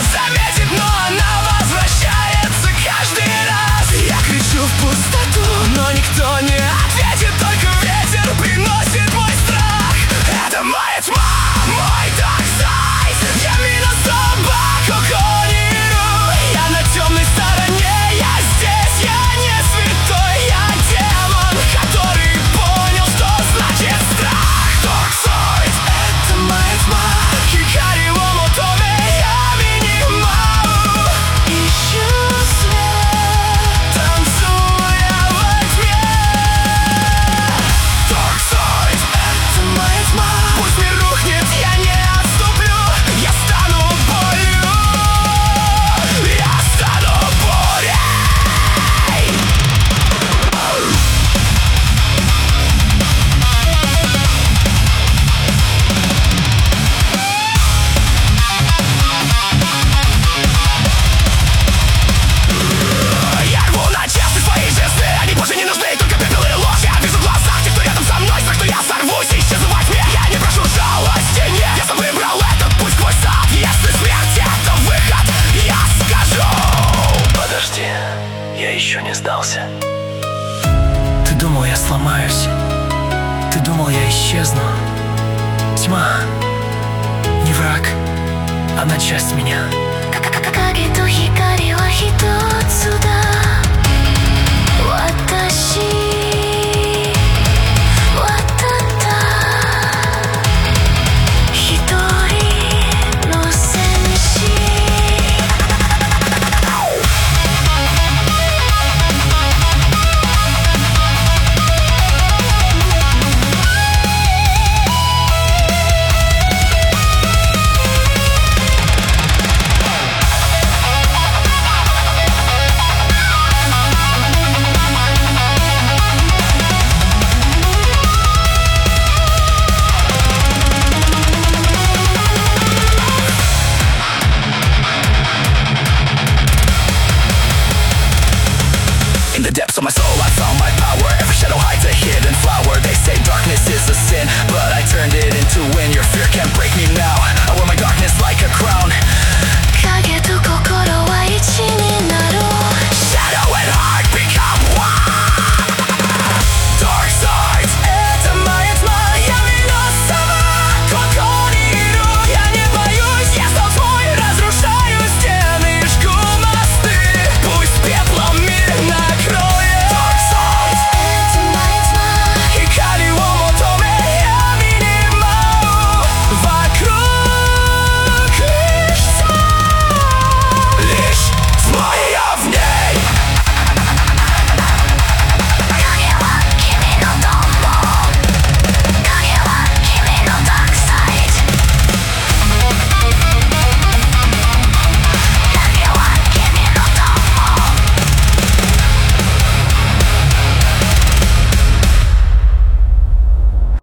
заметит, но она возвращается каждый раз. Я кричу в пустоту, но никто не ответит, только ветер приносит мой страх. Это моя тьма, мой dark side. Я минус собаку конирую. Я на темной стороне, я здесь, я не святой, я демон, который понял, что значит страх. Dark side, это моя тьма. Хикари во мотове, я минимау. Ищу свет, танцуя во тьме. Dark side, это моя тьма. Пусть мир рухнет, я не отступлю. Я стану болью, я стану бурей. Я рву на части свои жесты, они больше не нужны, только пепел и ложь. Я вижу в глазах тех, кто рядом со мной, страх, что я сорвусь и исчезну во тьме. Я не прошу жалости, нет, я сам выбрал этот путь сквозь ад. Если смерть это выход, я скажу. Подожди, я еще не сдался. Ты думал, я сломаюсь? Ты думал, я исчезну? Тьма не враг, она часть меня. 影と光は人